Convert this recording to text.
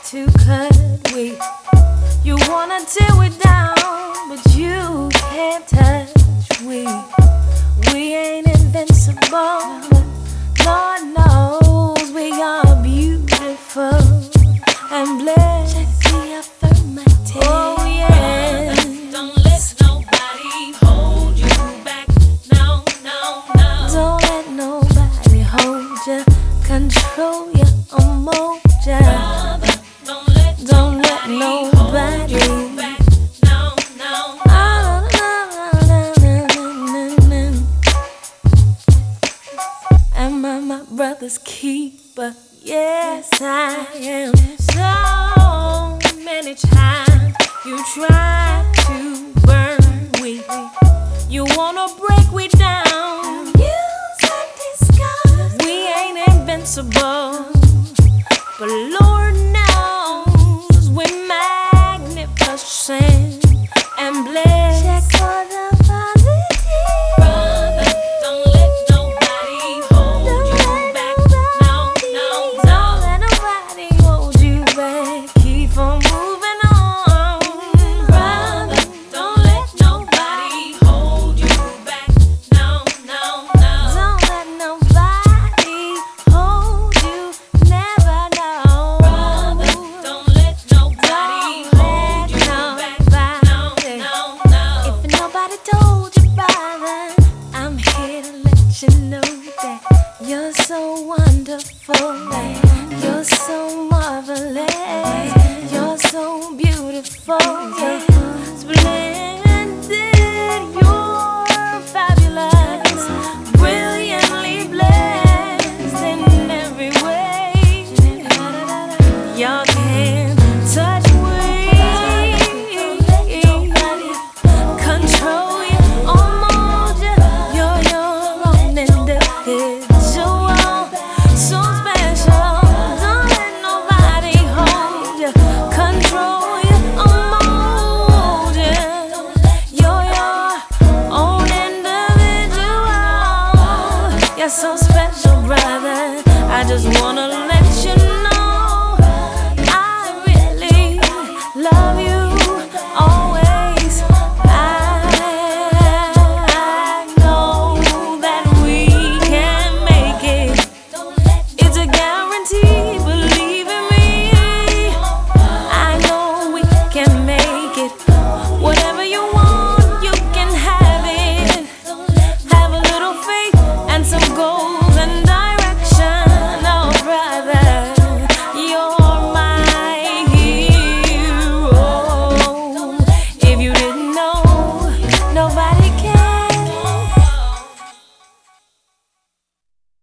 to cut we. You wanna tear it down, but you can't touch we. We ain't invincible, but Lord knows we are beautiful and blessed. Check the affirmative. Oh yeah. Don't let nobody hold you back. No, no, no. Don't let nobody hold you, control you, or mold you. Brother, don't let nobody hold you back. No, no, no. Am I my brother's keeper? Yes, I am. So many times you try to burn we. You wanna break we down. Use and discuss. We ain't invincible, but Lord knows we're magnificent and blessed. Check for the positive. Brother, don't let nobody hold you back. No, no, Don't no. let nobody hold you back. Keep on moving on. Brother, don't let nobody hold you back. No, no, no. Don't let nobody hold you. Never know. Brother, don't let nobody hold you back. No, no, no. If nobody told you by then, I'm here to let you know that you're so wonderful, you're so marvelous, you're so beautiful, you're splendid, you're fabulous, brilliantly blessed in every way. You're